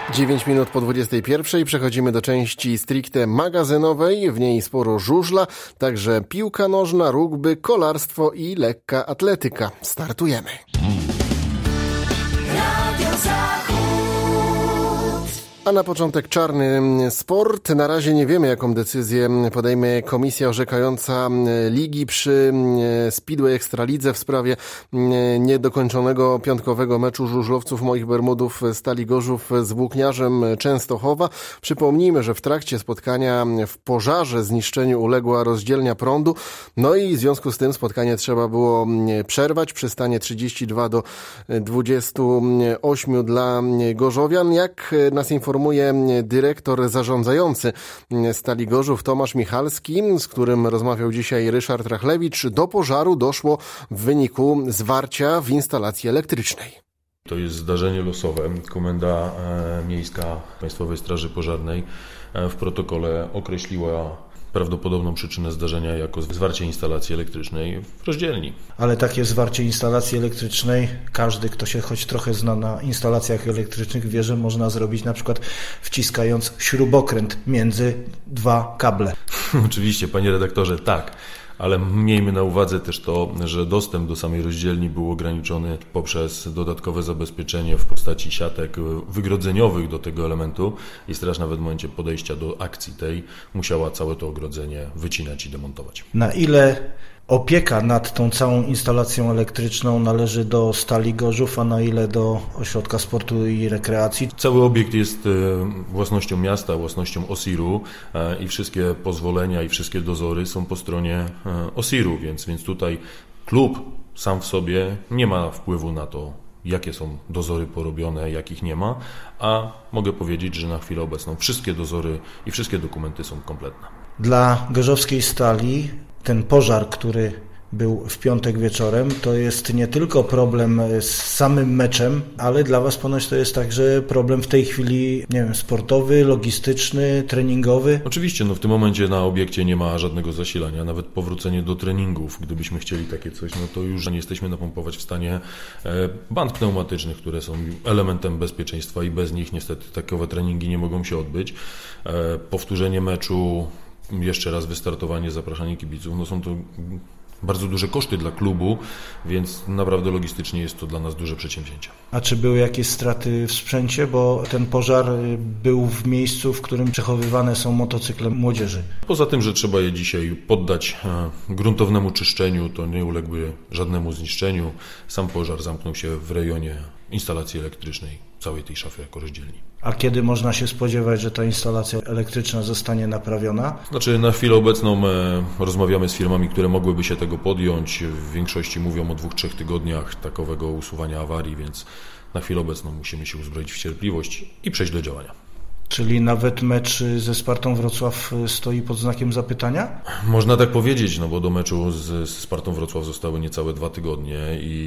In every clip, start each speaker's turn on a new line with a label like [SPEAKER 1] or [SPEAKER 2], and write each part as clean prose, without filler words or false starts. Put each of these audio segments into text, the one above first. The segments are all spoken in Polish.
[SPEAKER 1] 9 minut po 21 przechodzimy do części stricte magazynowej. W niej sporo żużla, także piłka nożna, rugby, kolarstwo i lekka atletyka. Startujemy. A na początek czarny sport. Na razie nie wiemy, jaką decyzję podejmie komisja orzekająca ligi przy Speedway Ekstralidze w sprawie niedokończonego piątkowego meczu żużlowców Moich Bermudów Stali Gorzów z Włókniarzem Częstochowa. Przypomnijmy, że w trakcie spotkania w pożarze zniszczeniu uległa rozdzielnia prądu. No i w związku z tym spotkanie trzeba było przerwać przy stanie 32-28 dla gorzowian. Jak nas informuje dyrektor zarządzający Stali Gorzów Tomasz Michalski, z którym rozmawiał dzisiaj Ryszard Rachlewicz, do pożaru doszło w wyniku zwarcia w instalacji elektrycznej.
[SPEAKER 2] To jest zdarzenie losowe. Komenda Miejska Państwowej Straży Pożarnej w protokole określiła prawdopodobną przyczynę zdarzenia jako zwarcie instalacji elektrycznej w rozdzielni.
[SPEAKER 3] Ale takie zwarcie instalacji elektrycznej, każdy, kto się choć trochę zna na instalacjach elektrycznych, wie, że można zrobić na przykład wciskając śrubokręt między dwa kable.
[SPEAKER 2] Oczywiście, panie redaktorze, tak. Ale miejmy na uwadze też to, że dostęp do samej rozdzielni był ograniczony poprzez dodatkowe zabezpieczenie w postaci siatek wygrodzeniowych do tego elementu i straż nawet w momencie podejścia do akcji tej musiała całe to ogrodzenie wycinać i demontować.
[SPEAKER 3] Na ile opieka nad tą całą instalacją elektryczną należy do Stali Gorzów, a na ile do Ośrodka Sportu i Rekreacji?
[SPEAKER 2] Cały obiekt jest własnością miasta, własnością OSIR-u i wszystkie pozwolenia i wszystkie dozory są po stronie OSIR-u, więc tutaj klub sam w sobie nie ma wpływu na to, jakie są dozory porobione, jakich nie ma, a mogę powiedzieć, że na chwilę obecną wszystkie dozory i wszystkie dokumenty są kompletne.
[SPEAKER 3] Dla gorzowskiej Stali ten pożar, który był w piątek wieczorem, to jest nie tylko problem z samym meczem, ale dla Was ponoć to jest także problem w tej chwili, nie wiem, sportowy, logistyczny, treningowy.
[SPEAKER 2] Oczywiście, w tym momencie na obiekcie nie ma żadnego zasilania, nawet powrócenie do treningów, gdybyśmy chcieli takie coś, to już nie jesteśmy napompować w stanie band pneumatycznych, które są elementem bezpieczeństwa i bez nich niestety takowe treningi nie mogą się odbyć. Powtórzenie meczu, jeszcze raz wystartowanie, zapraszanie kibiców, są to bardzo duże koszty dla klubu, więc naprawdę logistycznie jest to dla nas duże przedsięwzięcie.
[SPEAKER 3] A czy były jakieś straty w sprzęcie? Bo ten pożar był w miejscu, w którym przechowywane są motocykle młodzieży.
[SPEAKER 2] Poza tym, że trzeba je dzisiaj poddać gruntownemu czyszczeniu, to nie uległy żadnemu zniszczeniu. Sam pożar zamknął się w rejonie instalacji elektrycznej, całej tej szafy jako rozdzielni.
[SPEAKER 3] A kiedy można się spodziewać, że ta instalacja elektryczna zostanie naprawiona?
[SPEAKER 2] Na chwilę obecną rozmawiamy z firmami, które mogłyby się tego podjąć. W większości mówią o 2-3 tygodniach takowego usuwania awarii, więc na chwilę obecną musimy się uzbroić w cierpliwość i przejść do działania.
[SPEAKER 3] Czyli nawet mecz ze Spartą Wrocław stoi pod znakiem zapytania?
[SPEAKER 2] Można tak powiedzieć, bo do meczu z Spartą Wrocław zostały niecałe 2 tygodnie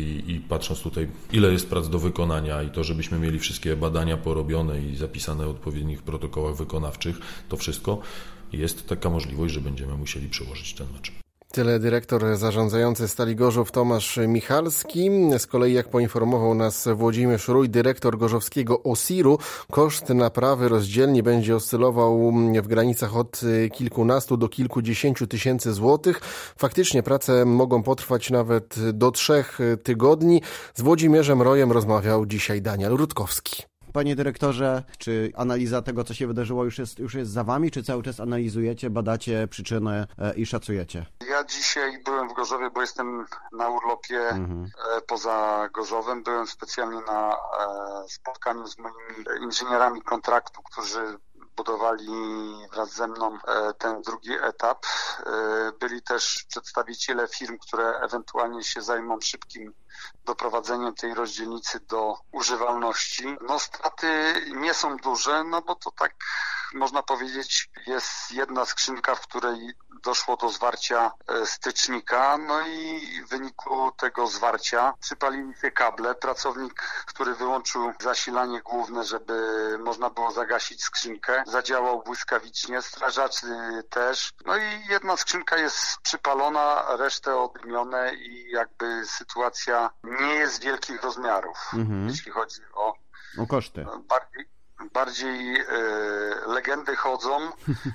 [SPEAKER 2] i patrząc tutaj, ile jest prac do wykonania i to, żebyśmy mieli wszystkie badania porobione i zapisane w odpowiednich protokołach wykonawczych, to wszystko jest taka możliwość, że będziemy musieli przełożyć ten mecz.
[SPEAKER 1] Tyle dyrektor zarządzający Stali Gorzów Tomasz Michalski. Z kolei, jak poinformował nas Włodzimierz Rój, dyrektor gorzowskiego OSIR-u, koszt naprawy rozdzielni będzie oscylował w granicach od kilkunastu do kilkudziesięciu tysięcy złotych. Faktycznie prace mogą potrwać nawet do 3 tygodni. Z Włodzimierzem Rojem rozmawiał dzisiaj Daniel Rutkowski.
[SPEAKER 4] Panie dyrektorze, czy analiza tego, co się wydarzyło, już jest za Wami, czy cały czas analizujecie, badacie przyczynę i szacujecie?
[SPEAKER 5] Ja dzisiaj byłem w Gorzowie, bo jestem na urlopie poza Gorzowem. Byłem specjalnie na spotkaniu z moimi inżynierami kontraktu, którzy budowali wraz ze mną ten drugi etap. Byli też przedstawiciele firm, które ewentualnie się zajmą szybkim doprowadzeniem tej rozdzielnicy do używalności. Straty nie są duże, bo to tak można powiedzieć jest jedna skrzynka, w której doszło do zwarcia stycznika, i w wyniku tego zwarcia przypalili się kable. Pracownik, który wyłączył zasilanie główne, żeby można było zagasić skrzynkę, zadziałał błyskawicznie, strażacy też. I jedna skrzynka jest przypalona, resztę odmienione i jakby sytuacja nie jest wielkich rozmiarów, jeśli chodzi o
[SPEAKER 4] koszty.
[SPEAKER 5] bardziej legendy chodzą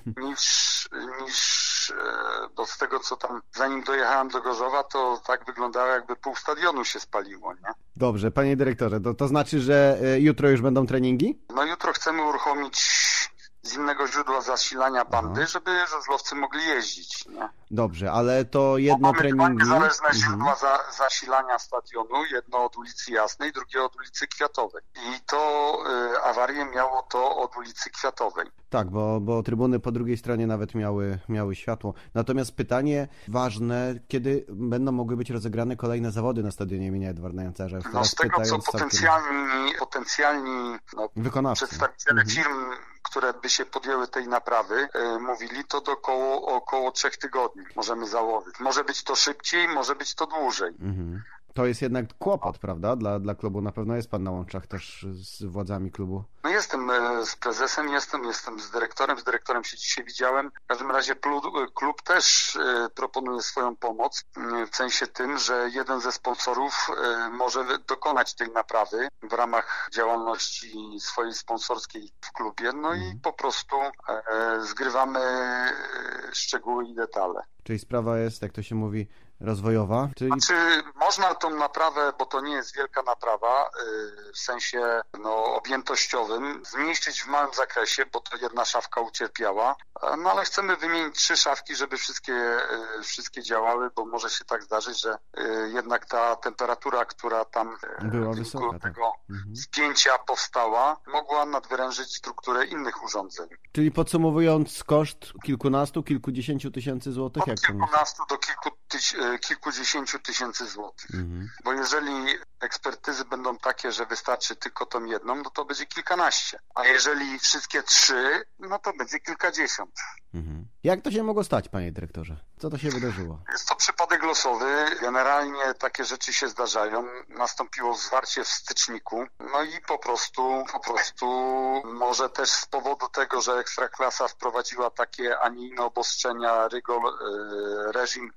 [SPEAKER 5] niż bo z tego, co tam, zanim dojechałem do Gorzowa, to tak wyglądało, jakby pół stadionu się spaliło, nie?
[SPEAKER 4] Dobrze, panie dyrektorze, to znaczy, że jutro już będą treningi?
[SPEAKER 5] No jutro chcemy uruchomić z innego źródła zasilania bandy, żeby żużlowcy mogli jeździć, nie?
[SPEAKER 4] Dobrze, ale to jedno treningi...
[SPEAKER 5] Mamy dwa niezależne źródła zasilania stadionu, jedno od ulicy Jasnej, drugie od ulicy Kwiatowej. I to awarię miało to od ulicy Kwiatowej.
[SPEAKER 4] Tak, bo trybuny po drugiej stronie nawet miały światło. Natomiast pytanie ważne, kiedy będą mogły być rozegrane kolejne zawody na stadionie imienia Edwarda Jancarza?
[SPEAKER 5] No z tego, co potencjalni przedstawiciele firm, które by się podjęły tej naprawy, mówili, to do około 3 tygodni możemy założyć. Może być to szybciej, może być to dłużej.
[SPEAKER 4] To jest jednak kłopot, prawda? Dla klubu. Na pewno jest pan na łączach też z władzami klubu.
[SPEAKER 5] No jestem z prezesem, jestem z dyrektorem. Z dyrektorem się dzisiaj widziałem. W każdym razie klub też proponuje swoją pomoc, w sensie tym, że jeden ze sponsorów może dokonać tej naprawy w ramach działalności swojej sponsorskiej w klubie. No i po prostu zgrywamy szczegóły i detale.
[SPEAKER 4] Czyli sprawa jest, jak to się mówi, rozwojowa?
[SPEAKER 5] Znaczy, można tą naprawę, bo to nie jest wielka naprawa, w sensie objętościowym, zmniejszyć w małym zakresie, bo to jedna szafka ucierpiała, no ale chcemy wymienić 3 szafki, żeby wszystkie działały, bo może się tak zdarzyć, że jednak ta temperatura, która tam
[SPEAKER 4] była wysoka,
[SPEAKER 5] tego spięcia powstała, mogła nadwyrężyć strukturę innych urządzeń.
[SPEAKER 4] Czyli podsumowując, koszt kilkudziesięciu tysięcy złotych?
[SPEAKER 5] Od kilkunastu do kilkudziesięciu tysięcy złotych. Bo jeżeli ekspertyzy będą takie, że wystarczy tylko tą jedną, no to będzie kilkanaście. A jeżeli wszystkie 3, no to będzie kilkadziesiąt.
[SPEAKER 4] Jak to się mogło stać, panie dyrektorze? Co to się wydarzyło?
[SPEAKER 5] Jest to przypadek losowy. Generalnie takie rzeczy się zdarzają. Nastąpiło zwarcie w styczniku. No i po prostu może też z powodu tego, że Ekstraklasa wprowadziła takie, a nie inne obostrzenia, reżim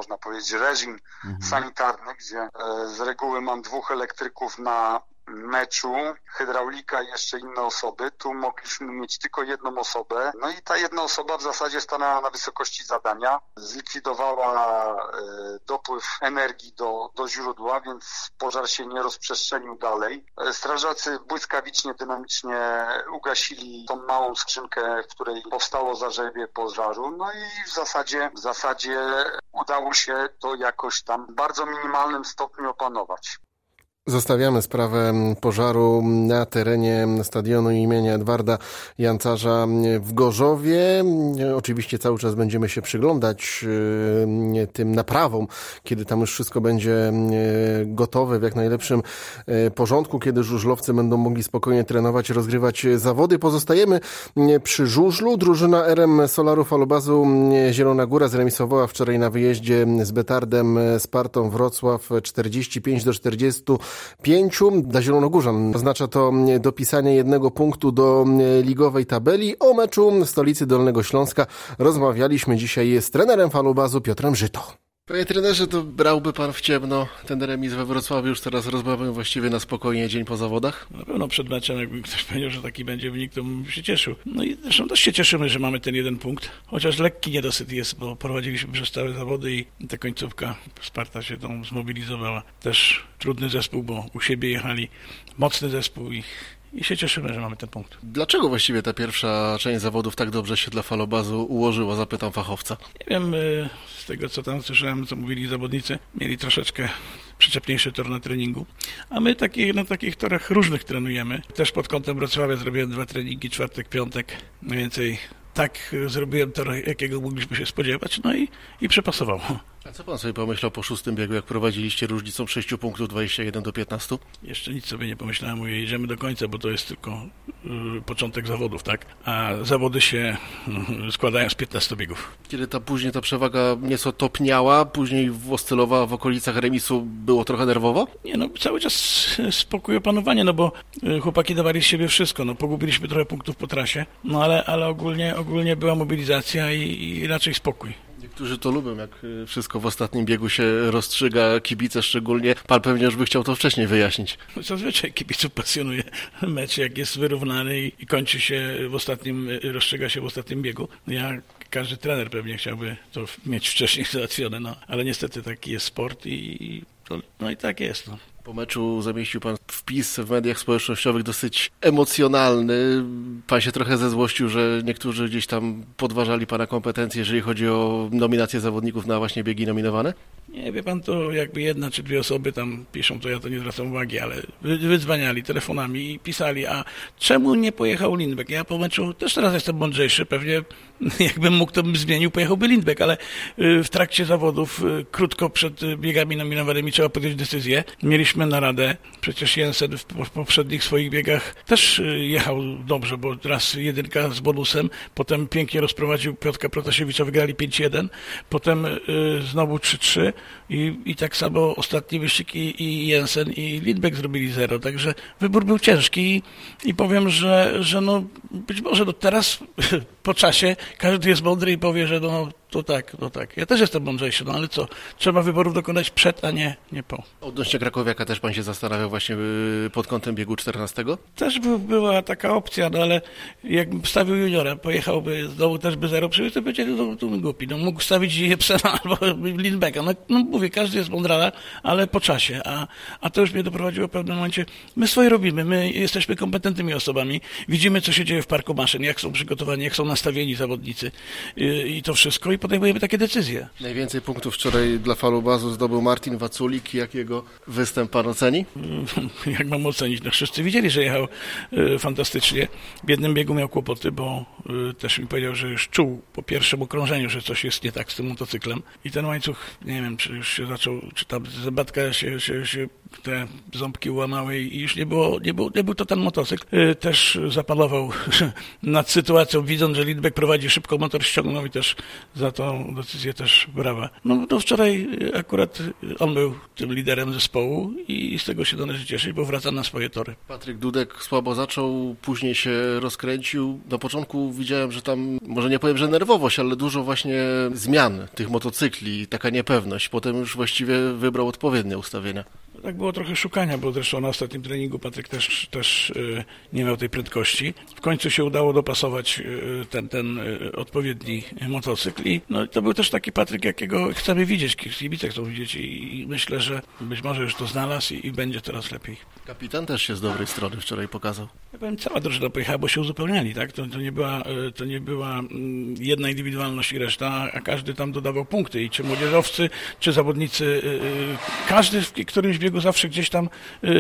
[SPEAKER 5] sanitarny, gdzie z reguły mam 2 elektryków na meczu, hydraulika i jeszcze inne osoby. Tu mogliśmy mieć tylko jedną osobę. No i ta jedna osoba w zasadzie stanęła na wysokości zadania. Zlikwidowała dopływ energii do źródła, więc pożar się nie rozprzestrzenił dalej. Strażacy błyskawicznie, dynamicznie ugasili tą małą skrzynkę, w której powstało zarzewie pożaru. No i w zasadzie udało się to jakoś tam w bardzo minimalnym stopniu opanować.
[SPEAKER 1] Zostawiamy sprawę pożaru na terenie stadionu imienia Edwarda Jancarza w Gorzowie. Oczywiście cały czas będziemy się przyglądać tym naprawom, kiedy tam już wszystko będzie gotowe w jak najlepszym porządku, kiedy żużlowcy będą mogli spokojnie trenować, rozgrywać zawody. Pozostajemy przy żużlu. Drużyna RM Solaru Falobazu Zielona Góra zremisowała wczoraj na wyjeździe z Betardem Spartą Wrocław 45-45. Dla zielonogórzan oznacza to dopisanie 1 punktu do ligowej tabeli. O meczu stolicy Dolnego Śląska rozmawialiśmy dzisiaj z trenerem Falobazu Piotrem Żyto. Panie trenerze, to brałby pan w ciemno ten remis we Wrocławiu? Już teraz rozmawiamy właściwie na spokojnie dzień po zawodach?
[SPEAKER 6] Na pewno przed meczem, jakby ktoś powiedział, że taki będzie wynik, to bym się cieszył. No i zresztą dość się cieszymy, że mamy ten 1 punkt. Chociaż lekki niedosyt jest, bo prowadziliśmy przez całe zawody i ta końcówka, Sparta się tą zmobilizowała. Też trudny zespół, bo u siebie jechali, mocny zespół i się cieszymy, że mamy ten punkt.
[SPEAKER 1] Dlaczego właściwie ta pierwsza część zawodów tak dobrze się dla Falobazu ułożyła? Zapytam fachowca.
[SPEAKER 6] Nie wiem, z tego co tam słyszałem, co mówili zawodnicy, mieli troszeczkę przyczepniejszy tor na treningu, a my na takich torach różnych trenujemy. Też pod kątem Wrocławia zrobiłem 2 treningi, czwartek, piątek, mniej więcej tak zrobiłem tor, jakiego mogliśmy się spodziewać, no i przepasowało.
[SPEAKER 1] A co pan sobie pomyślał po 6. biegu, jak prowadziliście różnicą 6 punktów 21-15?
[SPEAKER 6] Jeszcze nic sobie nie pomyślałem, mówię, jedziemy do końca, bo to jest tylko początek zawodów, tak? A zawody się składają z 15 biegów.
[SPEAKER 1] Kiedy później ta przewaga nieco topniała, później oscylowała w okolicach remisu, było trochę nerwowo?
[SPEAKER 6] Nie, cały czas spokój, opanowanie, bo chłopaki dawali z siebie wszystko, pogubiliśmy trochę punktów po trasie, ale ogólnie była mobilizacja i raczej spokój.
[SPEAKER 1] Niektórzy to lubią, jak wszystko w ostatnim biegu się rozstrzyga, kibice szczególnie. Pan pewnie już by chciał to wcześniej wyjaśnić.
[SPEAKER 6] Zazwyczaj kibiców pasjonuje mecz, jak jest wyrównany i kończy się rozstrzyga się w ostatnim biegu. Każdy trener pewnie chciałby to mieć wcześniej załatwione, ale niestety taki jest sport i tak jest.
[SPEAKER 1] Po meczu zamieścił pan wpis w mediach społecznościowych dosyć emocjonalny. Pan się trochę zezłościł, że niektórzy gdzieś tam podważali pana kompetencje, jeżeli chodzi o nominację zawodników na właśnie biegi nominowane?
[SPEAKER 6] Nie, wie pan, to jakby jedna czy dwie osoby tam piszą, to ja to nie zwracam uwagi, ale wydzwaniali telefonami i pisali, a czemu nie pojechał Lindbeck? Ja po meczu też teraz jestem mądrzejszy, pewnie jakbym mógł, to bym zmienił, pojechałby Lindbeck, ale w trakcie zawodów, krótko przed biegami nominowanymi trzeba podjąć decyzję. Mieliśmy naradę, przecież Jensen w poprzednich swoich biegach też jechał dobrze, bo raz 1 z bonusem, potem pięknie rozprowadził Piotrka Protasiewicza, wygrali 5-1, potem znowu 3-3 i tak samo ostatni wyścig i Jensen i Lindbeck zrobili 0, także wybór był ciężki i powiem, że być może teraz po czasie każdy jest mądry i powie, że to tak. Ja też jestem mądrzejszy, ale co? Trzeba wyborów dokonać przed, a nie po.
[SPEAKER 1] Odnośnie krakowiaka też pan się zastanawiał właśnie pod kątem biegu 14?
[SPEAKER 6] Też była taka opcja, ale jakbym stawił juniora, pojechałby znowu też by 0 przyjść, to będzie głupi. Mógł stawić Jepsena albo Lindbecka. Mówię, każdy jest mądrala, ale po czasie. A to już mnie doprowadziło w pewnym momencie. My swoje robimy, my jesteśmy kompetentnymi osobami. Widzimy, co się dzieje w parku maszyn, jak są przygotowani, jak są nastawieni zawodnicy i to wszystko. I podejmujemy takie decyzje.
[SPEAKER 1] Najwięcej punktów wczoraj dla Falubazu zdobył Martin Waculik. Jak jego występ pan oceni?
[SPEAKER 6] Jak mam ocenić? Wszyscy widzieli, że jechał fantastycznie. W jednym biegu miał kłopoty, bo też mi powiedział, że już czuł po pierwszym okrążeniu, że coś jest nie tak z tym motocyklem. I ten łańcuch, nie wiem, czy już się zaczął, czy tam zębatka się te ząbki łamały i już nie był to ten motocykl. Też zapanował nad sytuacją, widząc, że Lindbeck prowadzi szybko, motor ściągnął i też za tą decyzję też brawa. Wczoraj akurat on był tym liderem zespołu i z tego się należy cieszyć, bo wraca na swoje tory.
[SPEAKER 1] Patryk Dudek słabo zaczął, później się rozkręcił. Na początku widziałem, że tam, może nie powiem, że nerwowość, ale dużo właśnie zmian tych motocykli, taka niepewność. Potem już właściwie wybrał odpowiednie ustawienia.
[SPEAKER 6] Tak było trochę szukania, bo zresztą na ostatnim treningu Patryk też nie miał tej prędkości. W końcu się udało dopasować ten odpowiedni motocykl i to był też taki Patryk, jakiego chcemy widzieć, kibice chcą widzieć i myślę, że być może już to znalazł i będzie teraz lepiej.
[SPEAKER 1] Kapitan też się z dobrej strony wczoraj pokazał.
[SPEAKER 6] Ja powiem, cała drużyna pojechała, bo się uzupełniali, tak? To nie była jedna indywidualność i reszta, a każdy tam dodawał punkty i czy młodzieżowcy, czy zawodnicy, każdy w którymś biegu zawsze gdzieś tam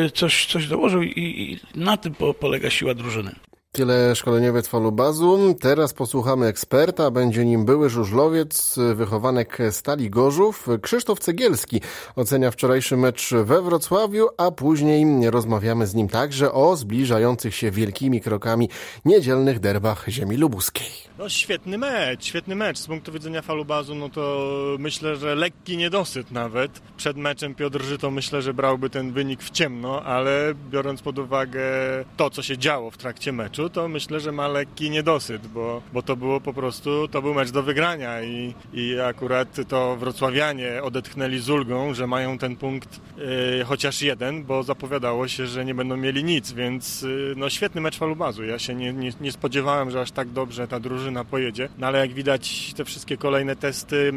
[SPEAKER 6] coś dołożył i na tym polega siła drużyny.
[SPEAKER 1] Tyle szkoleniowiec Falubazu. Teraz posłuchamy eksperta. Będzie nim były żużlowiec, wychowanek Stali Gorzów. Krzysztof Cegielski ocenia wczorajszy mecz we Wrocławiu, a później rozmawiamy z nim także o zbliżających się wielkimi krokami niedzielnych derbach ziemi lubuskiej.
[SPEAKER 7] Świetny mecz. Z punktu widzenia Falubazu, to myślę, że lekki niedosyt nawet. Przed meczem Piotr Żyto myślę, że brałby ten wynik w ciemno, ale biorąc pod uwagę to, co się działo w trakcie meczu, to myślę, że ma lekki niedosyt, bo to było po prostu, to był mecz do wygrania i akurat to wrocławianie odetchnęli z ulgą, że mają ten punkt chociaż jeden, bo zapowiadało się, że nie będą mieli nic, więc świetny mecz Falubazu. Ja się nie spodziewałem, że aż tak dobrze ta drużyna pojedzie, ale jak widać te wszystkie kolejne testy,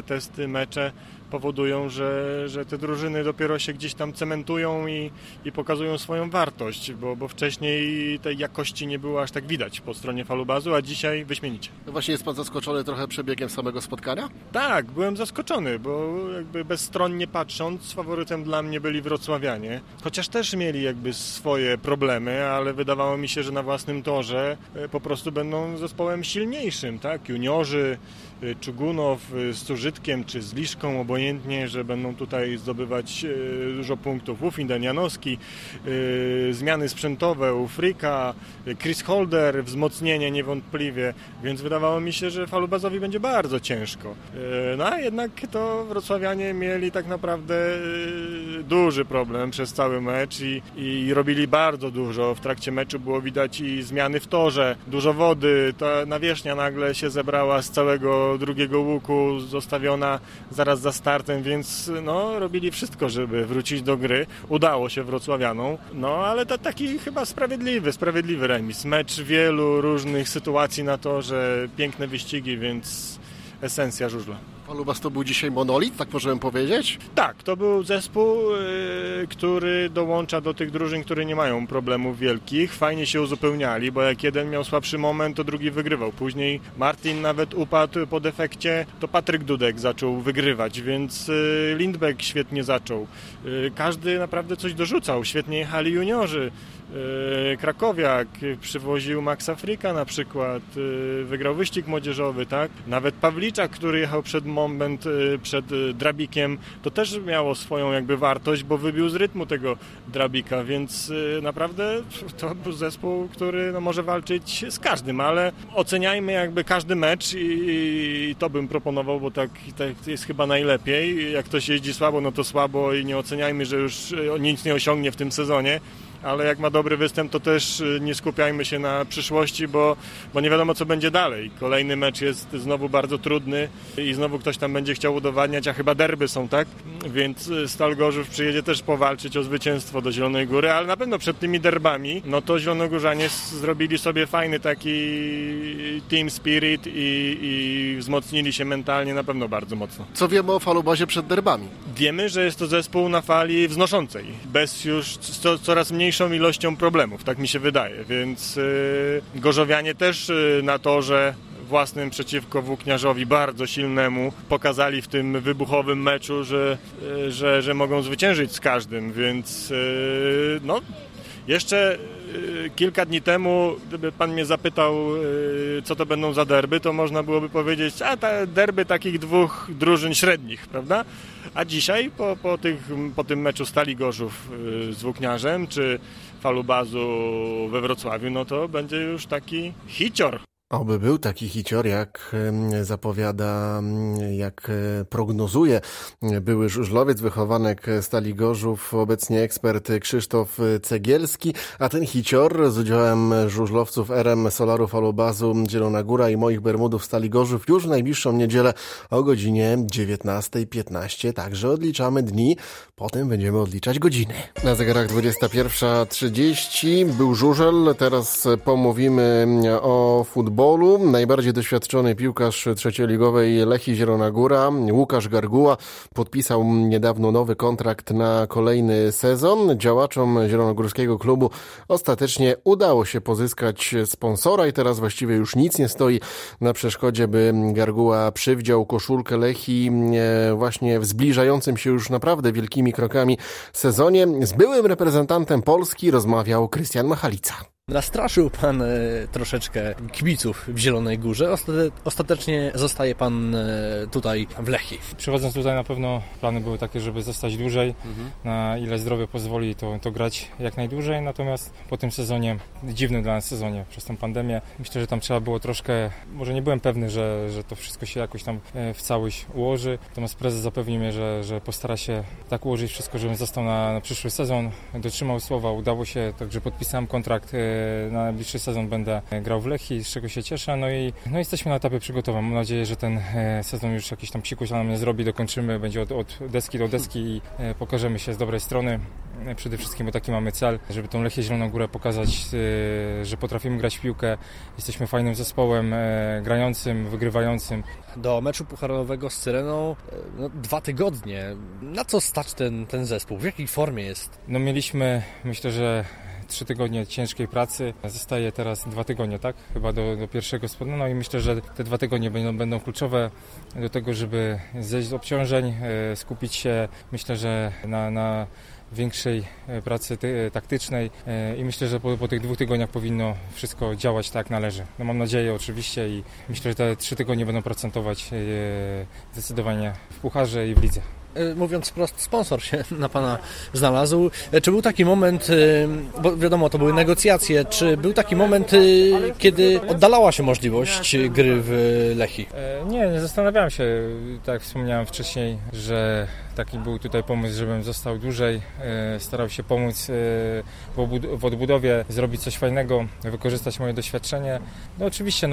[SPEAKER 7] mecze powodują, że te drużyny dopiero się gdzieś tam cementują i pokazują swoją wartość, bo wcześniej tej jakości nie było aż tak widać po stronie Falubazu, a dzisiaj wyśmienicie.
[SPEAKER 1] Właśnie jest pan zaskoczony trochę przebiegiem samego spotkania?
[SPEAKER 7] Tak, byłem zaskoczony, bo jakby bezstronnie patrząc, faworytem dla mnie byli wrocławianie, chociaż też mieli jakby swoje problemy, ale wydawało mi się, że na własnym torze po prostu będą zespołem silniejszym, tak? Juniorzy, Czugunow z Cużytkiem czy z Liszką, obojętnie obojętnie, że będą tutaj zdobywać dużo punktów. Uffinden, Janowski, zmiany sprzętowe u Fricka, Chris Holder, wzmocnienie niewątpliwie, więc wydawało mi się, że Falubazowi będzie bardzo ciężko. No a jednak to wrocławianie mieli tak naprawdę duży problem przez cały mecz i robili bardzo dużo. W trakcie meczu było widać i zmiany w torze, dużo wody, ta nawierzchnia nagle się zebrała z całego drugiego łuku, zostawiona zaraz za startem, więc no, robili wszystko, żeby wrócić do gry. Udało się wrocławianom, no ale to taki chyba sprawiedliwy remis. Mecz wielu różnych sytuacji na torze, piękne wyścigi, więc esencja żużla.
[SPEAKER 1] Falubas to był dzisiaj monolit, tak możemy powiedzieć?
[SPEAKER 7] Tak, to był zespół, który dołącza do tych drużyn, które nie mają problemów wielkich. Fajnie się uzupełniali, bo jak jeden miał słabszy moment, to drugi wygrywał. Później Martin nawet upadł po defekcie, to Patryk Dudek zaczął wygrywać, więc Lindbeck świetnie zaczął. Każdy naprawdę coś dorzucał. Świetnie jechali juniorzy. Krakowiak przywoził Maxa Fricka na przykład, wygrał wyścig młodzieżowy, tak? Nawet Pawliczak, który jechał przed Drabikiem, to też miało swoją jakby wartość, bo wybił z rytmu tego Drabika, więc naprawdę to był zespół, który no, może walczyć z każdym, ale oceniajmy jakby każdy mecz i to bym proponował, bo tak jest chyba najlepiej. Jak ktoś jeździ słabo, no to słabo i nie oceniajmy, że już nic nie osiągnie w tym sezonie. Ale jak ma dobry występ, to też nie skupiajmy się na przyszłości, bo nie wiadomo, co będzie dalej. Kolejny mecz jest znowu bardzo trudny i znowu ktoś tam będzie chciał udowadniać, a chyba derby są, tak? Więc Stal Gorzów przyjedzie też powalczyć o zwycięstwo do Zielonej Góry, ale na pewno przed tymi derbami, no to zielonogórzanie zrobili sobie fajny taki team spirit i wzmocnili się mentalnie na pewno bardzo mocno.
[SPEAKER 1] Co wiemy o Falubazie przed derbami?
[SPEAKER 7] Wiemy, że jest to zespół na fali wznoszącej, bez już coraz mniejszą ilością problemów, tak mi się wydaje, więc gorzowianie też na torze własnym przeciwko Włókniarzowi bardzo silnemu pokazali w tym wybuchowym meczu, że mogą zwyciężyć z każdym, więc no jeszcze kilka dni temu, gdyby pan mnie zapytał, co to będą za derby, to można byłoby powiedzieć, te derby takich dwóch drużyn średnich, prawda? A dzisiaj po tym meczu Stali Gorzów z Włókniarzem czy Falubazu we Wrocławiu, no to będzie już taki hicior.
[SPEAKER 1] Oby był taki hicior, jak zapowiada, jak prognozuje były żużlowiec, wychowanek Stali Gorzów, obecnie ekspert Krzysztof Cegielski, a ten hicior z udziałem żużlowców RM Solaru Falubazu Zielona Góra i moich Bermudów Stali Gorzów już w najbliższą niedzielę o godzinie 19:15. Także odliczamy dni, potem będziemy odliczać godziny. Na zegarach 21:30 był żużel, teraz pomówimy o futbolu. Najbardziej doświadczony piłkarz trzecioligowej Lechii Zielona Góra, Łukasz Garguła, podpisał niedawno nowy kontrakt na kolejny sezon. Działaczom zielonogórskiego klubu ostatecznie udało się pozyskać sponsora i teraz właściwie już nic nie stoi na przeszkodzie, by Garguła przywdział koszulkę Lechii właśnie w zbliżającym się już naprawdę wielkimi krokami sezonie. Z byłym reprezentantem Polski rozmawiał Krystian Machalica.
[SPEAKER 8] Nastraszył pan troszeczkę kibiców w Zielonej Górze. Ostatecznie zostaje pan tutaj w Lechii.
[SPEAKER 9] Przychodząc tutaj na pewno plany były takie, żeby zostać dłużej. Na ile zdrowie pozwoli, to grać jak najdłużej. Natomiast po tym sezonie, dziwnym dla nas sezonie, przez tę pandemię, myślę, że tam trzeba było troszkę, może nie byłem pewny, że to wszystko się jakoś tam w całość ułoży. Natomiast prezes zapewnił mnie, że postara się tak ułożyć wszystko, żebym został na przyszły sezon. Dotrzymał słowa, udało się, także podpisałem kontrakt. Na najbliższy sezon będę grał w Lechii, z czego się cieszę. No i jesteśmy na etapie przygotowań. Mam nadzieję, że ten sezon już jakiś tam psikuś nam nie zrobi, dokończymy, będzie od deski do deski i pokażemy się z dobrej strony. Przede wszystkim, bo taki mamy cel, żeby tą Lechię Zieloną Górę pokazać, że potrafimy grać w piłkę. Jesteśmy fajnym zespołem, grającym, wygrywającym.
[SPEAKER 8] Do meczu pucharowego z Cyreną 2 tygodnie. Na co stać ten zespół? W jakiej formie jest?
[SPEAKER 9] No mieliśmy, myślę, że 3 tygodnie ciężkiej pracy. Zostaje teraz 2 tygodnie, tak? Chyba do pierwszego spotkania. No i myślę, że te 2 tygodnie będą kluczowe do tego, żeby zejść z obciążeń, skupić się, myślę, że na większej pracy taktycznej i myślę, że po tych 2 tygodniach powinno wszystko działać tak jak należy. No mam nadzieję oczywiście i myślę, że te 3 tygodnie będą procentować zdecydowanie w pucharze i w lidze.
[SPEAKER 8] Mówiąc wprost, sponsor się na Pana znalazł. Czy był taki moment, bo wiadomo, to były negocjacje, czy był taki moment, kiedy oddalała się możliwość gry w Lechii?
[SPEAKER 9] Nie zastanawiałem się, tak jak wspomniałem wcześniej, że taki był tutaj pomysł, żebym został dłużej, starał się pomóc w odbudowie, zrobić coś fajnego, wykorzystać moje doświadczenie. No oczywiście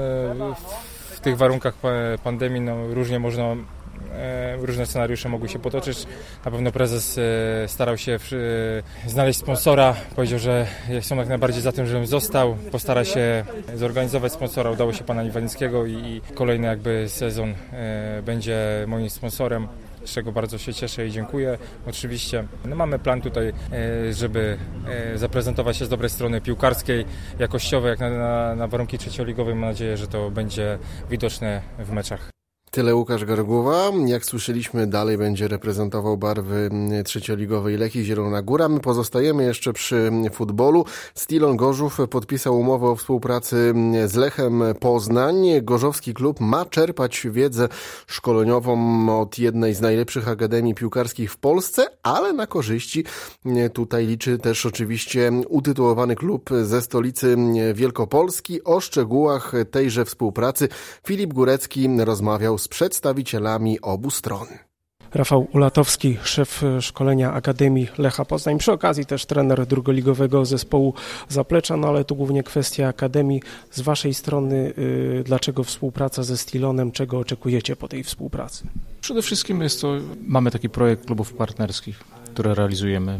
[SPEAKER 9] w tych warunkach pandemii różnie można różne scenariusze mogły się potoczyć. Na pewno prezes starał się znaleźć sponsora. Powiedział, że są jak najbardziej za tym, żebym został. Postara się zorganizować sponsora. Udało się pana Iwanickiego i kolejny jakby sezon będzie moim sponsorem, z czego bardzo się cieszę i dziękuję. Oczywiście mamy plan tutaj, żeby zaprezentować się z dobrej strony piłkarskiej, jakościowej, jak na warunki trzecioligowe. Mam nadzieję, że to będzie widoczne w meczach.
[SPEAKER 1] Tyle Łukasz Garguła. Jak słyszeliśmy, dalej będzie reprezentował barwy trzecioligowej Lechii Zielona Góra. My pozostajemy jeszcze przy futbolu. Stilon Gorzów podpisał umowę o współpracy z Lechem Poznań. Gorzowski klub ma czerpać wiedzę szkoleniową od jednej z najlepszych akademii piłkarskich w Polsce, ale na korzyści tutaj liczy też oczywiście utytułowany klub ze stolicy Wielkopolski. O szczegółach tejże współpracy Filip Górecki rozmawiał z przedstawicielami obu stron.
[SPEAKER 10] Rafał Ulatowski, szef szkolenia Akademii Lecha Poznań, przy okazji też trener drugoligowego zespołu Zaplecza, no ale tu głównie kwestia Akademii. Z waszej strony dlaczego współpraca ze Stilonem, czego oczekujecie po tej współpracy?
[SPEAKER 11] Przede wszystkim mamy taki projekt klubów partnerskich, które realizujemy.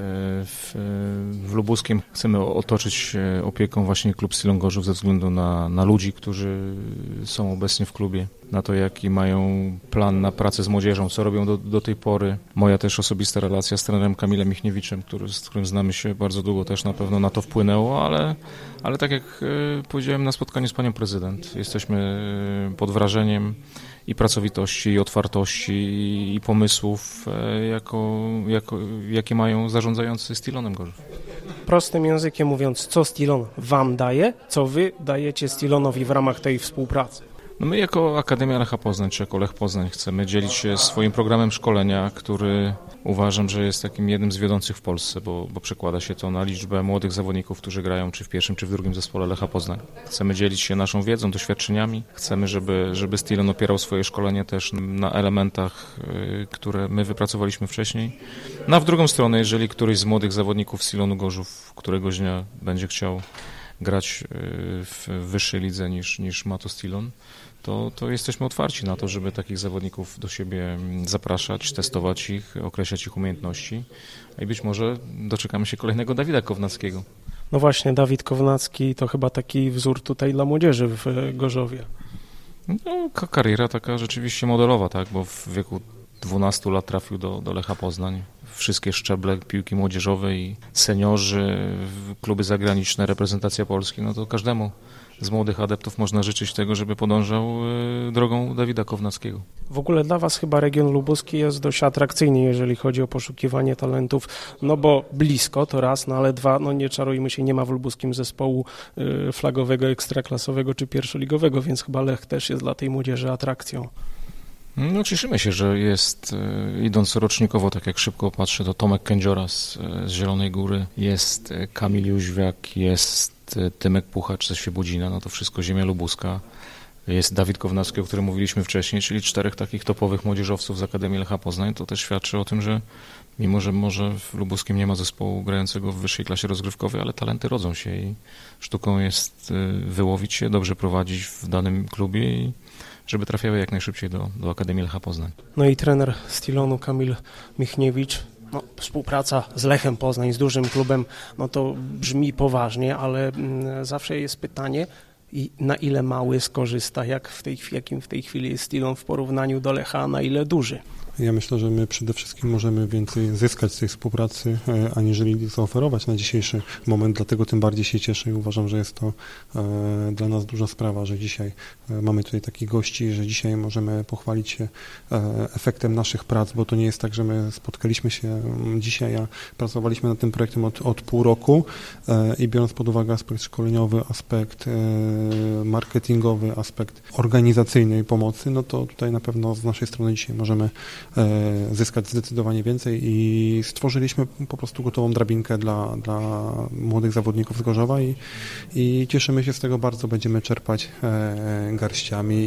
[SPEAKER 11] W Lubuskiem chcemy otoczyć opieką właśnie klub Stilon Gorzów ze względu na ludzi, którzy są obecnie w klubie, na to jaki mają plan na pracę z młodzieżą, co robią do tej pory. Moja też osobista relacja z trenerem Kamilem Michniewiczem, z którym znamy się bardzo długo, też na pewno na to wpłynęło, ale tak jak powiedziałem na spotkaniu z panią prezydent, jesteśmy pod wrażeniem i pracowitości, i otwartości, i pomysłów, jakie mają zarządzający Stilonem Gorzów.
[SPEAKER 10] Prostym językiem mówiąc, co Stilon wam daje, co wy dajecie Stilonowi w ramach tej współpracy?
[SPEAKER 11] No my jako Akademia Lecha Poznań, czy jako Lech Poznań chcemy dzielić się swoim programem szkolenia, który uważam, że jest takim jednym z wiodących w Polsce, bo przekłada się to na liczbę młodych zawodników, którzy grają czy w pierwszym, czy w drugim zespole Lecha Poznań. Chcemy dzielić się naszą wiedzą, doświadczeniami. Chcemy, żeby Stilon opierał swoje szkolenie też na elementach, które my wypracowaliśmy wcześniej. No a w drugą stronę, jeżeli któryś z młodych zawodników Stilonu Gorzów któregoś dnia będzie chciał grać w wyższej lidze niż ma to Stilon, to jesteśmy otwarci na to, żeby takich zawodników do siebie zapraszać, testować ich, określać ich umiejętności i być może doczekamy się kolejnego Dawida Kownackiego.
[SPEAKER 10] No właśnie, Dawid Kownacki to chyba taki wzór tutaj dla młodzieży w Gorzowie.
[SPEAKER 11] No, kariera taka rzeczywiście modelowa, tak, bo w wieku 12 lat trafił do Lecha Poznań. Wszystkie szczeble piłki młodzieżowej, seniorzy, kluby zagraniczne, reprezentacja Polski, no to każdemu z młodych adeptów można życzyć tego, żeby podążał drogą Dawida Kownackiego.
[SPEAKER 10] W ogóle dla was chyba region lubuski jest dość atrakcyjny, jeżeli chodzi o poszukiwanie talentów, no bo blisko to raz, no ale dwa, no nie czarujmy się, nie ma w lubuskim zespołu flagowego, ekstraklasowego czy pierwszoligowego, więc chyba Lech też jest dla tej młodzieży atrakcją.
[SPEAKER 11] No cieszymy się, że jest, idąc rocznikowo, tak jak szybko patrzę, to Tomek Kędziora z Zielonej Góry, jest Kamil Jóźwiak, jest Tymek Puchacz ze Świebodzina, no to wszystko ziemia lubuska. Jest Dawid Kownacki, o którym mówiliśmy wcześniej, czyli 4 takich topowych młodzieżowców z Akademii Lecha Poznań. To też świadczy o tym, że mimo, że może w lubuskim nie ma zespołu grającego w wyższej klasie rozgrywkowej, ale talenty rodzą się i sztuką jest wyłowić się, dobrze prowadzić w danym klubie i żeby trafiały jak najszybciej do Akademii Lecha Poznań.
[SPEAKER 10] No i trener Stilonu Kamil Michniewicz. No, współpraca z Lechem Poznań, z dużym klubem, no to brzmi poważnie, ale zawsze jest pytanie, na ile mały skorzysta, jakim w tej chwili jest Stilon w porównaniu do Lecha, a na ile duży?
[SPEAKER 12] Ja myślę, że my przede wszystkim możemy więcej zyskać z tej współpracy, aniżeli zaoferować na dzisiejszy moment, dlatego tym bardziej się cieszę i uważam, że jest to dla nas duża sprawa, że dzisiaj mamy tutaj takich gości, że dzisiaj możemy pochwalić się efektem naszych prac, bo to nie jest tak, że my spotkaliśmy się dzisiaj, a pracowaliśmy nad tym projektem od pół roku i biorąc pod uwagę aspekt szkoleniowy, aspekt marketingowy, aspekt organizacyjnej pomocy, no to tutaj na pewno z naszej strony dzisiaj możemy zyskać zdecydowanie więcej i stworzyliśmy po prostu gotową drabinkę dla młodych zawodników z Gorzowa i cieszymy się z tego bardzo, będziemy czerpać garściami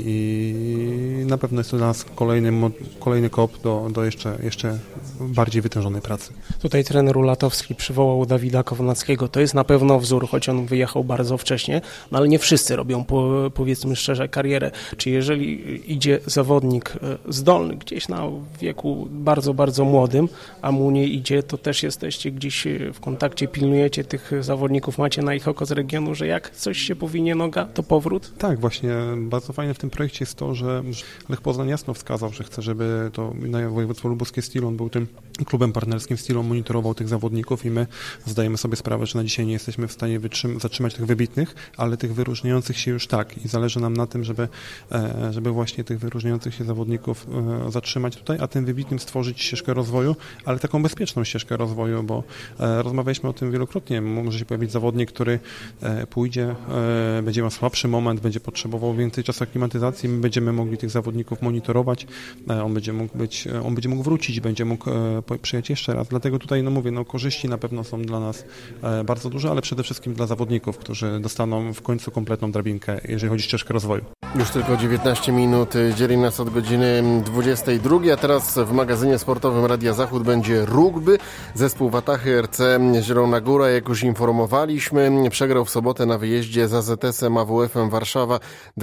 [SPEAKER 12] i na pewno jest to dla nas kolejny kop do jeszcze bardziej wytężonej pracy.
[SPEAKER 10] Tutaj trener Ulatowski przywołał Dawida Kownackiego, to jest na pewno wzór, choć on wyjechał bardzo wcześnie, no ale nie wszyscy robią, powiedzmy szczerze, karierę. Czy jeżeli idzie zawodnik zdolny, gdzieś na wieku bardzo, bardzo młodym, a mu nie idzie, to też jesteście gdzieś w kontakcie, pilnujecie tych zawodników, macie na ich oko z regionu, że jak coś się powinie noga, to powrót?
[SPEAKER 12] Tak, właśnie. Bardzo fajne w tym projekcie jest to, że Lech Poznań jasno wskazał, że chce, żeby to województwo lubuskie Steel, on był tym klubem partnerskim Steel, on monitorował tych zawodników i my zdajemy sobie sprawę, że na dzisiaj nie jesteśmy w stanie zatrzymać tych wybitnych, ale tych wyróżniających się już tak i zależy nam na tym, żeby właśnie tych wyróżniających się zawodników zatrzymać tutaj, a tym wybitnym stworzyć ścieżkę rozwoju, ale taką bezpieczną ścieżkę rozwoju, bo rozmawialiśmy o tym wielokrotnie. Może się pojawić zawodnik, który pójdzie, będzie miał słabszy moment, będzie potrzebował więcej czasu aklimatyzacji, my będziemy mogli tych zawodników monitorować, on będzie mógł wrócić, będzie mógł przyjechać jeszcze raz. Dlatego tutaj, korzyści na pewno są dla nas bardzo duże, ale przede wszystkim dla zawodników, którzy dostaną w końcu kompletną drabinkę, jeżeli chodzi o ścieżkę rozwoju.
[SPEAKER 1] Już tylko 19 minut dzieli nas od godziny 22, a teraz w magazynie sportowym Radia Zachód będzie rugby. Zespół Watachy RC Zielona Góra, jak już informowaliśmy, przegrał w sobotę na wyjeździe z AZS-em AWF-em Warszawa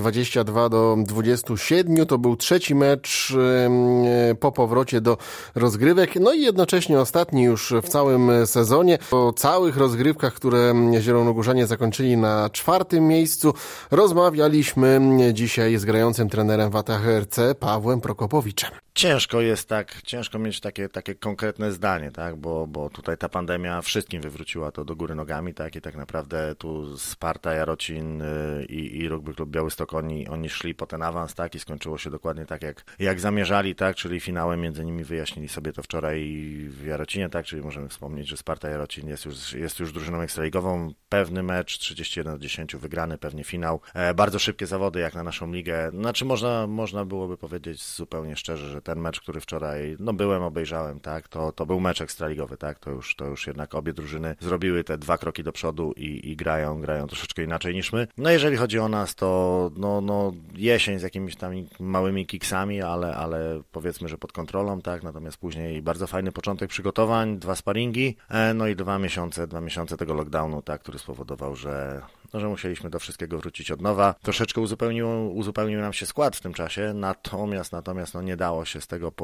[SPEAKER 1] 22-27. To był trzeci mecz po powrocie do rozgrywek, no i jednocześnie ostatni już w całym sezonie. O całych rozgrywkach, które zielonogórzanie zakończyli na 4. miejscu, rozmawialiśmy dzisiaj z grającym trenerem Watachy RC Pawłem Prokopowiczem.
[SPEAKER 13] Ciężko mieć takie konkretne zdanie, tak, bo tutaj ta pandemia wszystkim wywróciła to do góry nogami, tak, i tak naprawdę tu Sparta, Jarocin i Rugby Klub Białystok, oni szli po ten awans, tak, i skończyło się dokładnie tak, jak zamierzali, tak, czyli finałem między nimi wyjaśnili sobie to wczoraj w Jarocinie, tak, czyli możemy wspomnieć, że Sparta Jarocin jest już drużyną ekstraligową, pewny mecz, 31-10 wygrany, pewnie finał, bardzo szybkie zawody jak na naszą ligę, znaczy można byłoby powiedzieć zupełnie szczerze, że ten mecz, który wczoraj, obejrzałem, tak, to był mecz ekstraligowy, tak, to już jednak obie drużyny zrobiły te 2 kroki do przodu i grają troszeczkę inaczej niż my. No jeżeli chodzi o nas, to jesień z jakimiś tam małymi kiksami, ale powiedzmy, że pod kontrolą, tak, natomiast później bardzo fajny początek przygotowań, 2 sparingi, no i 2 miesiące tego lockdownu, tak, który spowodował, że musieliśmy do wszystkiego wrócić od nowa. Troszeczkę uzupełnił nam się skład w tym czasie, natomiast nie dało się z tego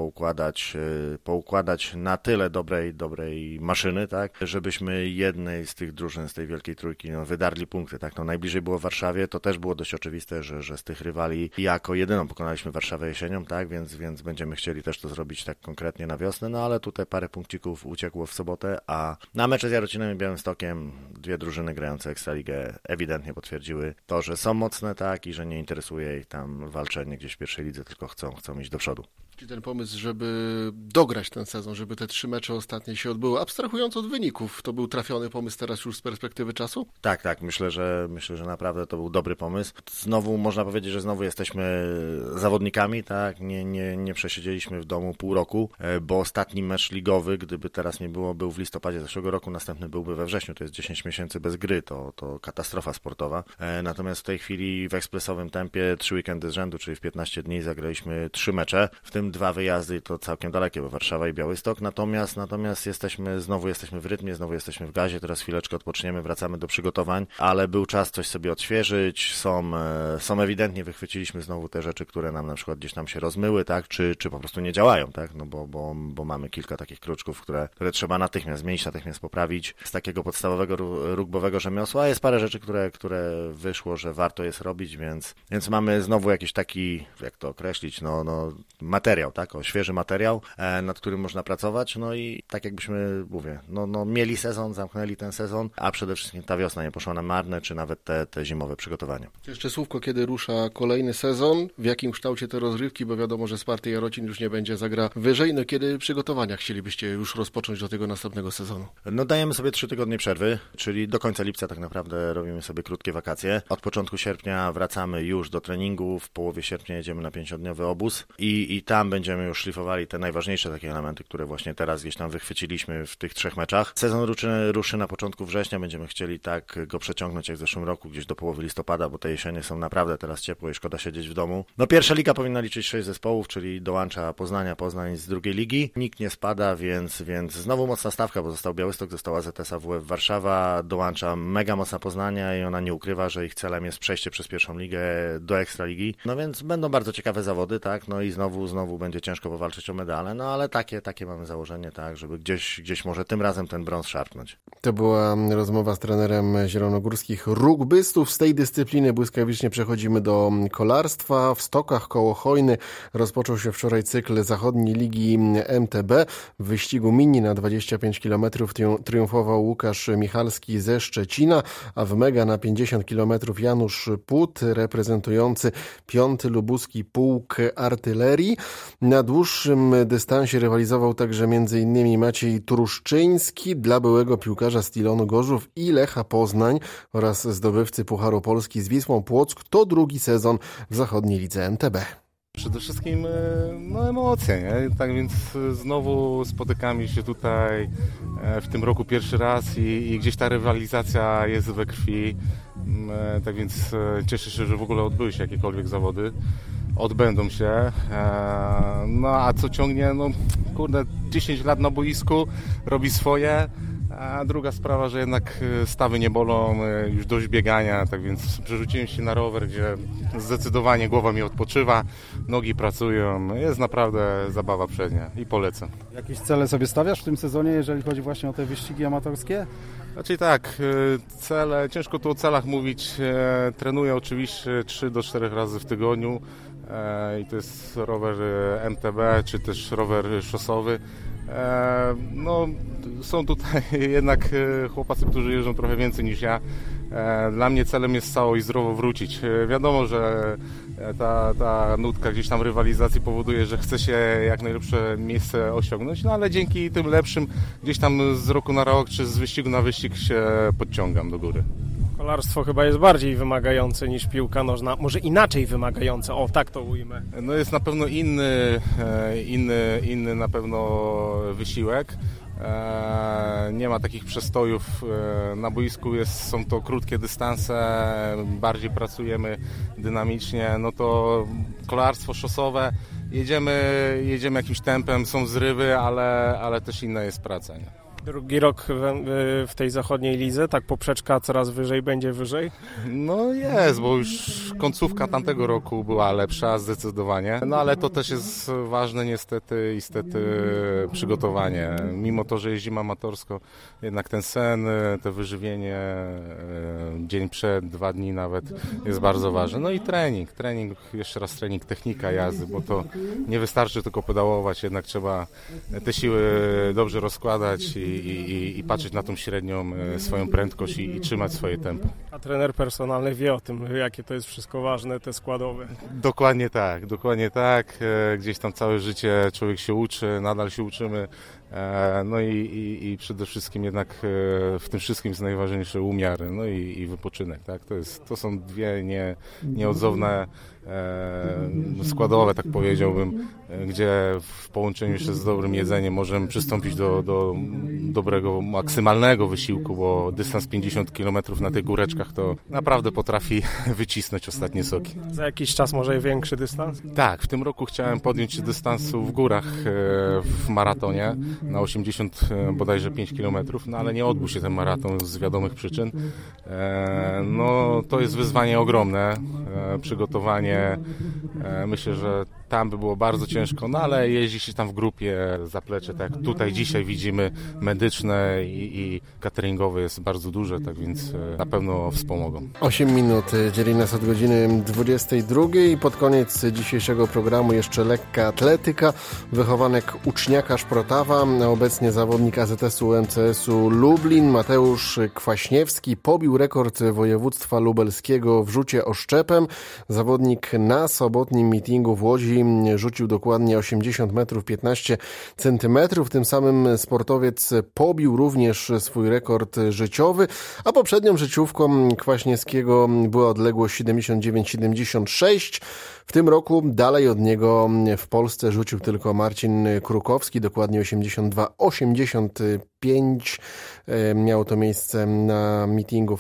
[SPEAKER 13] poukładać na tyle dobrej maszyny, tak, żebyśmy jednej z tych drużyn, z tej wielkiej trójki, wydarli punkty, tak. Najbliżej było w Warszawie, to też było dość oczywiste, że z tych rywali jako jedyną pokonaliśmy Warszawę jesienią, tak, więc będziemy chcieli też to zrobić tak konkretnie na wiosnę, ale tutaj parę punkcików uciekło w sobotę, a na mecze z Jarocinem i Białymstokiem 2 drużyny grające Ekstraligę ewidentnie potwierdziły to, że są mocne, tak, i że nie interesuje ich tam walczenie gdzieś w pierwszej lidze, tylko chcą iść do przodu.
[SPEAKER 1] Czyli ten pomysł, żeby dograć ten sezon, żeby te 3 mecze ostatnie się odbyły, abstrahując od wyników, to był trafiony pomysł teraz już z perspektywy czasu?
[SPEAKER 13] Tak, myślę, że naprawdę to był dobry pomysł. Znowu można powiedzieć, że znowu jesteśmy zawodnikami, tak, nie przesiedzieliśmy w domu pół roku, bo ostatni mecz ligowy, gdyby teraz nie było, był w listopadzie zeszłego roku, następny byłby we wrześniu, to jest 10 miesięcy bez gry, to katastrofa sportowa. Natomiast w tej chwili w ekspresowym tempie 3 weekendy z rzędu, czyli w 15 dni zagraliśmy 3 mecze, w tym 2 wyjazdy, to całkiem dalekie, bo Warszawa i Białystok, natomiast jesteśmy w rytmie, znowu jesteśmy w gazie, teraz chwileczkę odpoczniemy, wracamy do przygotowań, ale był czas coś sobie odświeżyć, są ewidentnie, wychwyciliśmy znowu te rzeczy, które nam na przykład gdzieś tam się rozmyły, tak, czy po prostu nie działają, tak, bo mamy kilka takich kruczków, które trzeba natychmiast zmienić, natychmiast poprawić. Z takiego podstawowego rugbowego rzemiosła jest parę rzeczy, które wyszło, że warto jest robić, więc mamy znowu jakiś taki, jak to określić, materiał, materiał, tak? O świeży materiał, nad którym można pracować, no i tak jakbyśmy, mówię, no mieli sezon, zamknęli ten sezon, a przede wszystkim ta wiosna nie poszła na marne, czy nawet te zimowe przygotowania.
[SPEAKER 1] Jeszcze słówko, kiedy rusza kolejny sezon, w jakim kształcie te rozgrywki, bo wiadomo, że Sparty Jarocin już nie będzie, zagra wyżej, no kiedy przygotowania chcielibyście już rozpocząć do tego następnego sezonu?
[SPEAKER 13] No dajemy sobie 3 tygodnie przerwy, czyli do końca lipca tak naprawdę robimy sobie krótkie wakacje. Od początku sierpnia wracamy już do treningu, w połowie sierpnia jedziemy na 5-dniowy obóz i tam będziemy już szlifowali te najważniejsze takie elementy, które właśnie teraz gdzieś tam wychwyciliśmy w tych 3 meczach. Sezon ruszy na początku września, będziemy chcieli tak go przeciągnąć jak w zeszłym roku, gdzieś do połowy listopada, bo te jesienie są naprawdę teraz ciepłe i szkoda siedzieć w domu. No pierwsza liga powinna liczyć 6 zespołów, czyli dołącza Poznań z drugiej ligi. Nikt nie spada, więc znowu mocna stawka, bo został Białystok, została ZS AWF Warszawa, dołącza mega mocna Poznania i ona nie ukrywa, że ich celem jest przejście przez pierwszą ligę do Ekstraligi. No więc będą bardzo ciekawe zawody, tak, no i znowu będzie ciężko powalczyć o medale, no ale takie mamy założenie, tak, żeby gdzieś może tym razem ten brąz szarpnąć.
[SPEAKER 1] To była rozmowa z trenerem zielonogórskich rugbystów. Z tej dyscypliny błyskawicznie przechodzimy do kolarstwa. W Stokach koło Chojny rozpoczął się wczoraj cykl Zachodniej Ligi MTB. W wyścigu mini na 25 km triumfował Łukasz Michalski ze Szczecina, a w mega na 50 km Janusz Put, reprezentujący 5. Lubuski Pułk Artylerii. Na dłuższym dystansie rywalizował także m.in. Maciej Truszczyński dla byłego piłkarza Stilonu Gorzów i Lecha Poznań oraz zdobywcy Pucharu Polski z Wisłą Płock. To drugi sezon w Zachodniej Lidze MTB.
[SPEAKER 14] Przede wszystkim emocje, nie? Tak więc znowu spotykamy się tutaj w tym roku pierwszy raz i gdzieś ta rywalizacja jest we krwi. Tak więc cieszę się, że w ogóle odbyły się jakiekolwiek zawody. Odbędą się. No a co ciągnie? No kurde, 10 lat na boisku robi swoje. A druga sprawa, że jednak stawy nie bolą, już dość biegania, tak więc przerzuciłem się na rower, gdzie zdecydowanie głowa mi odpoczywa, nogi pracują, jest naprawdę zabawa przednia i polecam.
[SPEAKER 15] Jakieś cele sobie stawiasz w tym sezonie, jeżeli chodzi właśnie o te wyścigi amatorskie?
[SPEAKER 14] Znaczy tak, cele, ciężko tu o celach mówić, trenuję oczywiście 3 do 4 razy w tygodniu i to jest rower MTB czy też rower szosowy. No, są tutaj jednak chłopacy, którzy jeżdżą trochę więcej niż ja. Dla mnie celem jest cało i zdrowo wrócić. Wiadomo, że ta nutka gdzieś tam rywalizacji powoduje, że chce się jak najlepsze miejsce osiągnąć, no ale dzięki tym lepszym gdzieś tam z roku na rok czy z wyścigu na wyścig się podciągam do góry.
[SPEAKER 10] Kolarstwo chyba jest bardziej wymagające niż piłka nożna, może inaczej wymagające, o tak to ujmę.
[SPEAKER 14] No jest na pewno inny na pewno wysiłek. Nie ma takich przestojów na boisku, są to krótkie dystanse, bardziej pracujemy dynamicznie, no to kolarstwo szosowe, jedziemy jakimś tempem, są zrywy, ale też inna jest praca. Nie?
[SPEAKER 10] Drugi rok w tej zachodniej lidze, tak poprzeczka coraz wyżej, będzie wyżej?
[SPEAKER 14] No jest, bo już końcówka tamtego roku była lepsza zdecydowanie, no ale to też jest ważne niestety przygotowanie. Mimo to, że jeździmy amatorsko, jednak ten sen, to wyżywienie dzień przed, 2 dni nawet jest bardzo ważne. No i trening, jeszcze raz trening, technika jazdy, bo to nie wystarczy tylko pedałować, jednak trzeba te siły dobrze rozkładać i patrzeć na tą średnią swoją prędkość i trzymać swoje tempo.
[SPEAKER 10] A trener personalny wie o tym, jakie to jest wszystko ważne, te składowe.
[SPEAKER 14] Dokładnie tak. Gdzieś tam całe życie człowiek się uczy, nadal się uczymy. No i przede wszystkim jednak w tym wszystkim jest najważniejszy umiar, no i wypoczynek, tak? To są dwie nieodzowne składowe, tak powiedziałbym, gdzie w połączeniu jeszcze z dobrym jedzeniem możemy przystąpić do dobrego, maksymalnego wysiłku, bo dystans 50 km na tych góreczkach to naprawdę potrafi wycisnąć ostatnie soki.
[SPEAKER 10] Za jakiś czas może większy dystans?
[SPEAKER 14] Tak, w tym roku chciałem podjąć się dystansu w górach w maratonie na 80 bodajże 5 km, no ale nie odbył się ten maraton z wiadomych przyczyn. No to jest wyzwanie ogromne, przygotowanie. Myślę, że tam by było bardzo ciężko, no ale jeździ się tam w grupie, zaplecze, tak tutaj dzisiaj widzimy, medyczne i cateringowe jest bardzo duże, tak więc na pewno wspomogą.
[SPEAKER 1] 8 minut dzieli nas od godziny 22 i pod koniec dzisiejszego programu jeszcze lekka atletyka. Wychowanek uczniaka Szprotawa, obecnie zawodnik AZS-u MCS-u Lublin, Mateusz Kwaśniewski pobił rekord województwa lubelskiego w rzucie oszczepem. Zawodnik na sobotnim meetingu w Łodzi rzucił dokładnie 80 metrów 15 centymetrów. Tym samym sportowiec pobił również swój rekord życiowy, a poprzednią życiówką Kwaśniewskiego była odległość 79,76. W tym roku dalej od niego w Polsce rzucił tylko Marcin Krukowski, dokładnie 82,85. Miało to miejsce na meetingu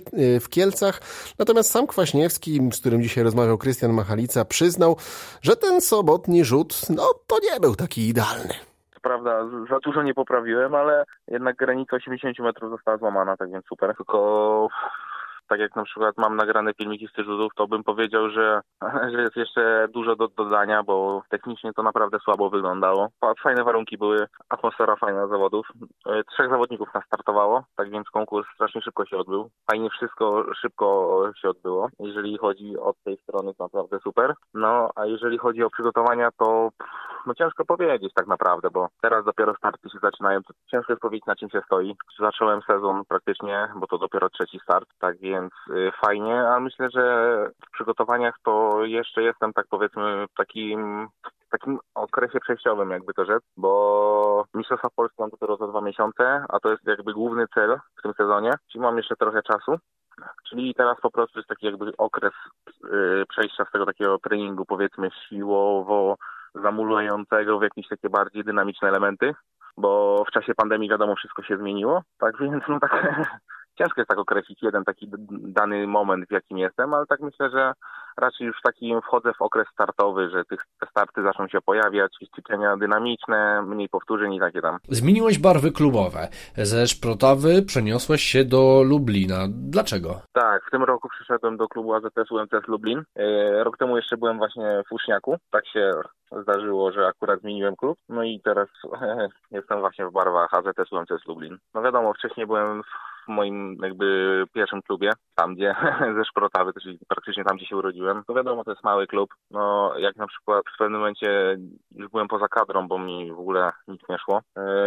[SPEAKER 1] w Kielcach. Natomiast sam Kwaśniewski, z którym dzisiaj rozmawiał Krystian Machalica, przyznał, że ten sobotni rzut, to nie był taki idealny.
[SPEAKER 16] Prawda, za dużo nie poprawiłem, ale jednak granica 80 metrów została złamana, tak więc super. Tylko tak jak na przykład mam nagrane filmiki z tych rzutów, to bym powiedział, że jest jeszcze dużo do dodania, bo technicznie to naprawdę słabo wyglądało. Fajne warunki były, atmosfera fajna zawodów. 3 zawodników nas startowało, tak więc konkurs strasznie szybko się odbył. Fajnie wszystko szybko się odbyło. Jeżeli chodzi od tej strony, to naprawdę super. No, a jeżeli chodzi o przygotowania, to ciężko powiedzieć tak naprawdę, bo teraz dopiero starty się zaczynają. To ciężko jest powiedzieć, na czym się stoi. Zacząłem sezon praktycznie, bo to dopiero 3. start, tak więc fajnie, a myślę, że w przygotowaniach to jeszcze jestem, tak powiedzmy, w takim okresie przejściowym, jakby to rzec, bo Mistrzostwa Polski mam dopiero za 2 miesiące, a to jest jakby główny cel w tym sezonie, czyli mam jeszcze trochę czasu. Czyli teraz po prostu jest taki jakby okres przejścia z tego takiego treningu, powiedzmy, siłowo zamulającego w jakieś takie bardziej dynamiczne elementy, bo w czasie pandemii wiadomo wszystko się zmieniło, tak więc ciężko jest tak określić jeden taki dany moment, w jakim jestem, ale tak myślę, że raczej już wchodzę w okres startowy, że te starty zaczną się pojawiać, ćwiczenia dynamiczne, mniej powtórzeń i takie tam.
[SPEAKER 8] Zmieniłeś barwy klubowe. Ze Szprotawy przeniosłeś się do Lublina. Dlaczego?
[SPEAKER 16] Tak, w tym roku przyszedłem do klubu AZS-u MCS Lublin. Rok temu jeszcze byłem właśnie w Uczniaku. Tak się zdarzyło, że akurat zmieniłem klub. No i teraz jestem właśnie w barwach AZS-u MCS Lublin. No wiadomo, wcześniej byłem w moim jakby pierwszym klubie, tam gdzie ze Szprotawy, czyli praktycznie tam, gdzie się urodziłem. To wiadomo, to jest mały klub. No jak na przykład w pewnym momencie już byłem poza kadrą, bo mi w ogóle nic nie szło,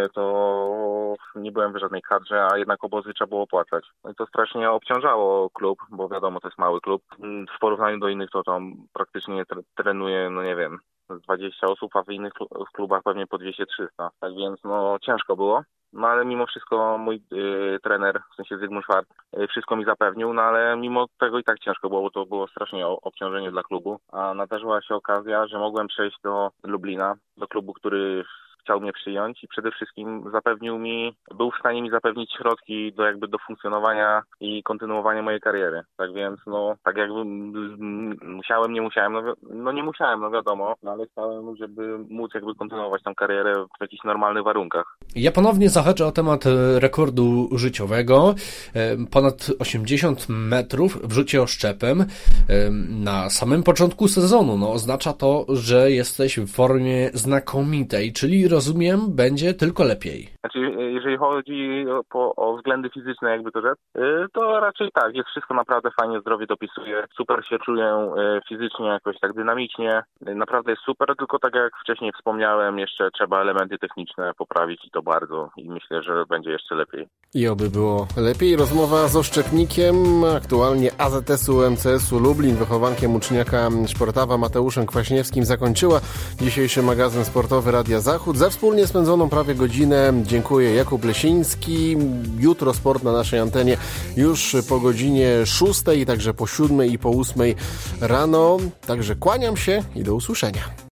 [SPEAKER 16] to nie byłem w żadnej kadrze, a jednak obozy trzeba było opłacać. No i to strasznie obciążało klub, bo wiadomo, to jest mały klub. W porównaniu do innych to tam praktycznie trenuje, no nie wiem, 20 osób, a w innych klubach pewnie po 200-300. Tak więc ciężko było. No ale mimo wszystko mój trener, w sensie Zygmunt Schwarz, wszystko mi zapewnił, no ale mimo tego i tak ciężko było, bo to było strasznie obciążenie dla klubu. A nadarzyła się okazja, że mogłem przejść do Lublina, do klubu, który chciał mnie przyjąć i przede wszystkim był w stanie mi zapewnić środki do funkcjonowania i kontynuowania mojej kariery. Tak więc, tak jakby musiałem, nie musiałem, wiadomo, ale chciałem, żeby móc jakby kontynuować tę karierę w jakichś normalnych warunkach.
[SPEAKER 8] Ja ponownie zahaczę o temat rekordu życiowego. Ponad 80 metrów w rzucie oszczepem na samym początku sezonu. Oznacza to, że jesteś w formie znakomitej, czyli rozumiem, będzie tylko lepiej.
[SPEAKER 16] Znaczy, jeżeli chodzi o względy fizyczne, jakby to rzec, to raczej tak, jest wszystko naprawdę fajnie, zdrowie dopisuje, super się czuję fizycznie, jakoś tak dynamicznie, naprawdę jest super, tylko tak jak wcześniej wspomniałem, jeszcze trzeba elementy techniczne poprawić i to bardzo i myślę, że będzie jeszcze lepiej.
[SPEAKER 1] I oby było lepiej. Rozmowa z oszczepnikiem, aktualnie AZS-u MCS-u Lublin, wychowankiem uczniaka Szprotawa Mateuszem Kwaśniewskim zakończyła dzisiejszy magazyn sportowy Radia Zachód. Za wspólnie spędzoną prawie godzinę dziękuję Jakub Lesiński. Jutro sport na naszej antenie już po godzinie 6, także po 7 i po 8 rano. Także kłaniam się i do usłyszenia.